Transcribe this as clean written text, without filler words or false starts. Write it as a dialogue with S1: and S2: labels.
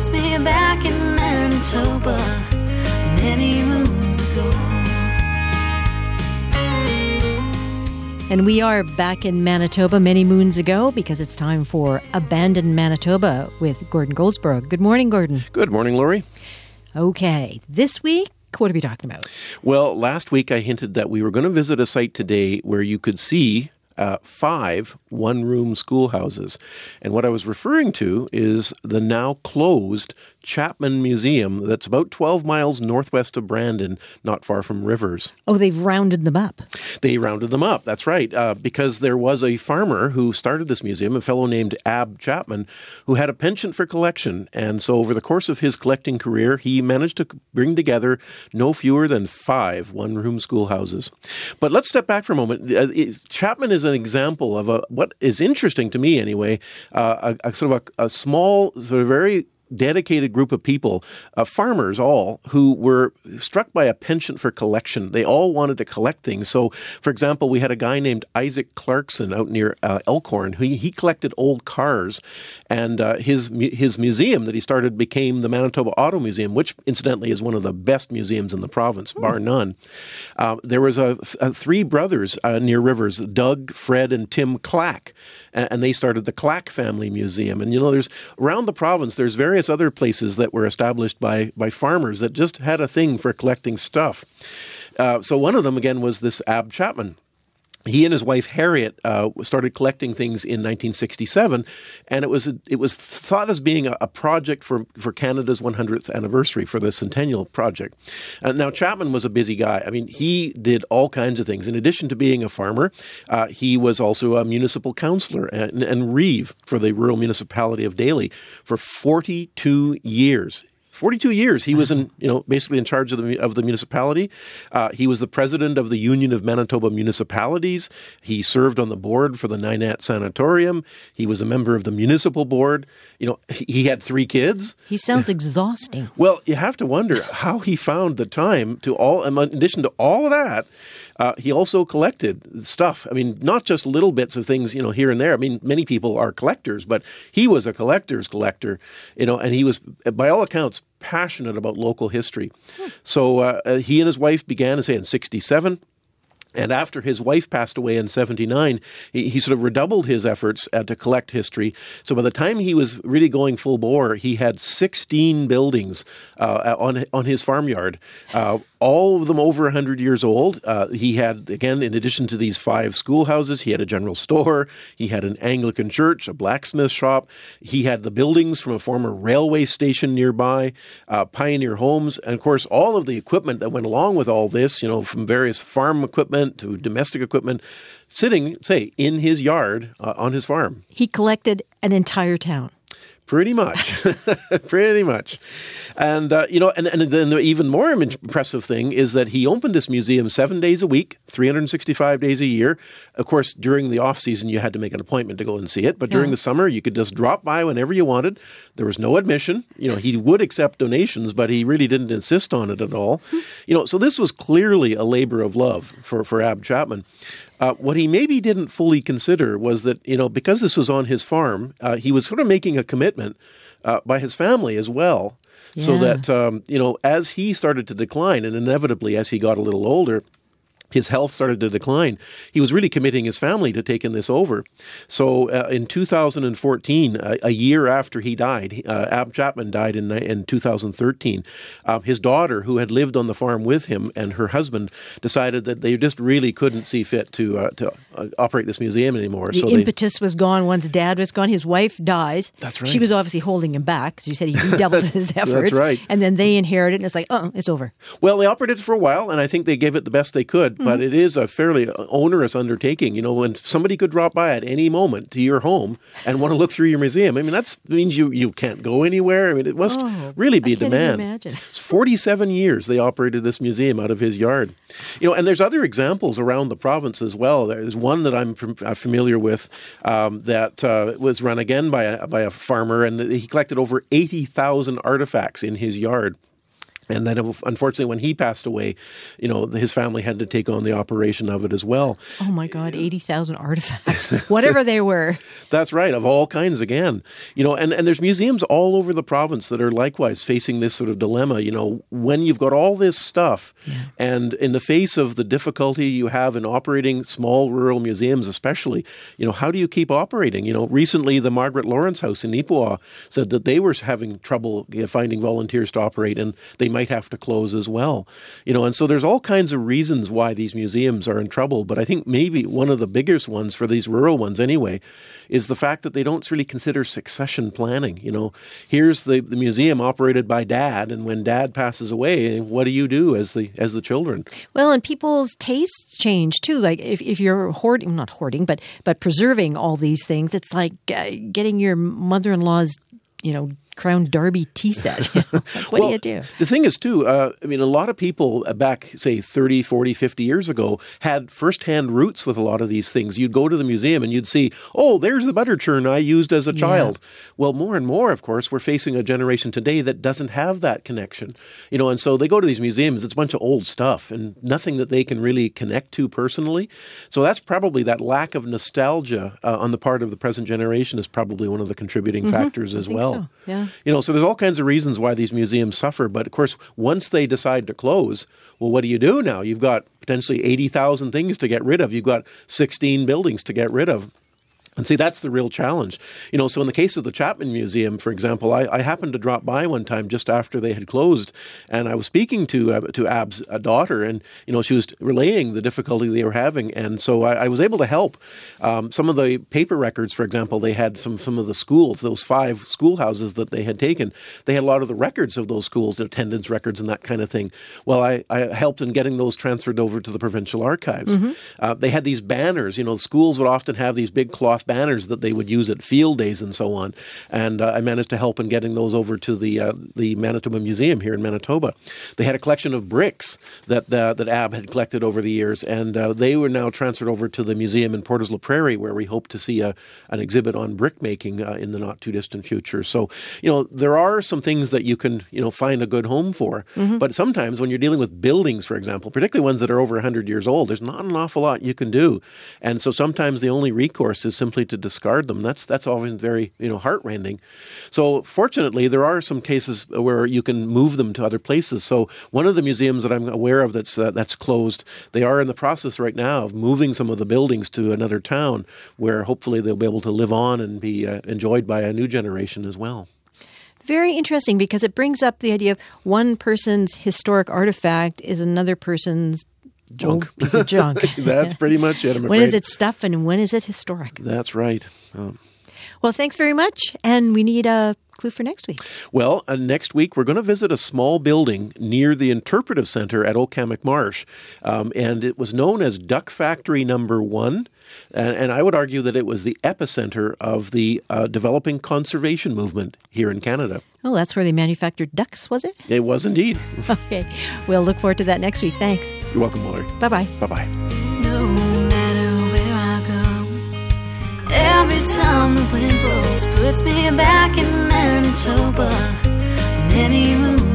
S1: puts me back in Manitoba many moons ago.
S2: And we are back in Manitoba many moons ago because it's time for Abandoned Manitoba with Gordon Goldsboro. Good morning, Gordon.
S3: Good morning, Lori.
S2: Okay, this week, what are we talking about?
S3: Well, last week I hinted that we were going to visit a site today where you could see 5 one-room schoolhouses. And what I was referring to is the now closed Chapman Museum that's about 12 miles northwest of Brandon, not far from Rivers.
S2: Oh, they've rounded them up.
S3: They rounded them up, that's right, because there was a farmer who started this museum, a fellow named Ab Chapman, who had a penchant for collection. And so over the course of his collecting career, he managed to bring together no fewer than 5 one-room schoolhouses. But let's step back for a moment. Chapman is an example of what is interesting to me anyway, a small, sort of very dedicated group of people, farmers all, who were struck by a penchant for collection. They all wanted to collect things. So, for example, we had a guy named Isaac Clarkson out near Elkhorn. He collected old cars, and his museum that he started became the Manitoba Auto Museum, which, incidentally, is one of the best museums in the province, bar none. There was 3 brothers near Rivers, Doug, Fred, and Tim Clack, and they started the Clack Family Museum. And, there's around the province, there's various other places that were established by farmers that just had a thing for collecting stuff. So one of them, again, was this Ab Chapman. He and his wife Harriet started collecting things in 1967, and it was thought as being a project for Canada's 100th anniversary, for the Centennial Project. Now, Chapman was a busy guy. I mean, he did all kinds of things. In addition to being a farmer, he was also a municipal councillor and reeve for the rural municipality of Daly for 42 years. 42 years. He was basically in charge of the municipality. He was the president of the Union of Manitoba Municipalities. He served on the board for the Ninat Sanatorium. He was a member of the municipal board. He had 3 kids.
S2: He sounds exhausting.
S3: Well, you have to wonder how he found the time to in addition to all of that, he also collected stuff. I mean, not just little bits of things, here and there. I mean, many people are collectors, but he was a collector's collector, and he was, by all accounts, passionate about local history. So he and his wife began, in 1967. And after his wife passed away in 1979, he sort of redoubled his efforts to collect history. So by the time he was really going full bore, he had 16 buildings on his farmyard, all of them over 100 years old. He had, again, in addition to these 5 schoolhouses, he had a general store, he had an Anglican church, a blacksmith shop, he had the buildings from a former railway station nearby, pioneer homes, and of course all of the equipment that went along with all this, from various farm equipment to domestic equipment, sitting, say, in his yard on his farm.
S2: He collected an entire town.
S3: Pretty much. Pretty much. And, and then the even more impressive thing is that he opened this museum 7 days a week, 365 days a year. Of course, during the off-season, you had to make an appointment to go and see it. But during the summer, you could just drop by whenever you wanted. There was no admission. He would accept donations, but he really didn't insist on it at all. So this was clearly a labor of love for Ab Chapman. What he maybe didn't fully consider was that, because this was on his farm, he was sort of making a commitment by his family as well. Yeah. So that, as he started to decline, and inevitably as he got a little older, his health started to decline. He was really committing his family to taking this over. So in 2014, a year after he died, Ab Chapman died in 2013, his daughter, who had lived on the farm with him, and her husband decided that they just really couldn't see fit to operate this museum anymore.
S2: The impetus was gone once Dad was gone. His wife dies.
S3: That's right.
S2: She was obviously holding him back, because you said he redoubled his efforts.
S3: That's right.
S2: And then they inherited it, and it's like, it's over.
S3: Well, they operated for a while, and I think they gave it the best they could. But it is a fairly onerous undertaking. When somebody could drop by at any moment to your home and want to look through your museum, I mean, that means you can't go anywhere. I mean, it must really be a demand.
S2: I can't even imagine.
S3: 47 years they operated this museum out of his yard. And there's other examples around the province as well. There's one that I'm familiar with that was run again by a farmer, and he collected over 80,000 artifacts in his yard. And then, unfortunately, when he passed away, his family had to take on the operation of it as well.
S2: Oh, my God, 80,000 artifacts, whatever they were.
S3: That's right, of all kinds again. And there's museums all over the province that are likewise facing this sort of dilemma. When you've got all this stuff, and in the face of the difficulty you have in operating small rural museums especially, how do you keep operating? Recently the Margaret Lawrence House in Neepawa said that they were having trouble finding volunteers to operate, and they might have to close as well. And so there's all kinds of reasons why these museums are in trouble. But I think maybe one of the biggest ones for these rural ones anyway is the fact that they don't really consider succession planning. Here's the museum operated by Dad, and when Dad passes away, what do you do as the children?
S2: Well, and people's tastes change too. Like if you're not hoarding, but preserving all these things, it's like getting your mother-in-law's, Crown Derby tea set. What do you do?
S3: The thing is, too, a lot of people back, say, 30, 40, 50 years ago had firsthand roots with a lot of these things. You'd go to the museum and you'd see, oh, there's the butter churn I used as a child. Well, more and more, of course, we're facing a generation today that doesn't have that connection. And so they go to these museums, it's a bunch of old stuff and nothing that they can really connect to personally. So that's probably that lack of nostalgia on the part of the present generation is probably one of the contributing factors as well.
S2: So. Yeah.
S3: So there's all kinds of reasons why these museums suffer. But, of course, once they decide to close, well, what do you do now? You've got potentially 80,000 things to get rid of. You've got 16 buildings to get rid of. And see, that's the real challenge. So in the case of the Chapman Museum, for example, I happened to drop by one time just after they had closed, and I was speaking to Ab's daughter, and, she was relaying the difficulty they were having, and so I was able to help. Some of the paper records, for example, they had some of the schools, those 5 schoolhouses that they had taken, they had a lot of the records of those schools, their attendance records and that kind of thing. Well, I helped in getting those transferred over to the Provincial Archives. They had these banners. Schools would often have these big cloth banners that they would use at field days and so on. And I managed to help in getting those over to the Manitoba Museum here in Manitoba. They had a collection of bricks that Ab had collected over the years, and they were now transferred over to the museum in Porters La Prairie, where we hope to see an exhibit on brick making in the not too distant future. So, there are some things that you can, find a good home for. But sometimes when you're dealing with buildings, for example, particularly ones that are over 100 years old, there's not an awful lot you can do. And so sometimes the only recourse is simply to discard them. That's always very, heart-rending. So fortunately, there are some cases where you can move them to other places. So one of the museums that I'm aware of that's closed, they are in the process right now of moving some of the buildings to another town where hopefully they'll be able to live on and be enjoyed by a new generation as well.
S2: Very interesting, because it brings up the idea of one person's historic artifact is another person's
S3: junk.
S2: Old piece of junk.
S3: That's pretty much it, I'm afraid.
S2: When is it stuff and when is it historic?
S3: That's right.
S2: Well, thanks very much. And we need a clue for next week.
S3: Well, next week we're going to visit a small building near the Interpretive Centre at Oakhammock Marsh. And it was known as Duck Factory Number 1. And I would argue that it was the epicenter of the developing conservation movement here in Canada.
S2: Oh, that's where they manufactured ducks, was it?
S3: It was indeed.
S2: Okay. We'll look forward to that next week. Thanks.
S3: You're welcome, Mallory.
S2: Bye-bye.
S3: Bye-bye.
S1: No matter where I go, every time the wind blows puts me back in Manitoba. Many moons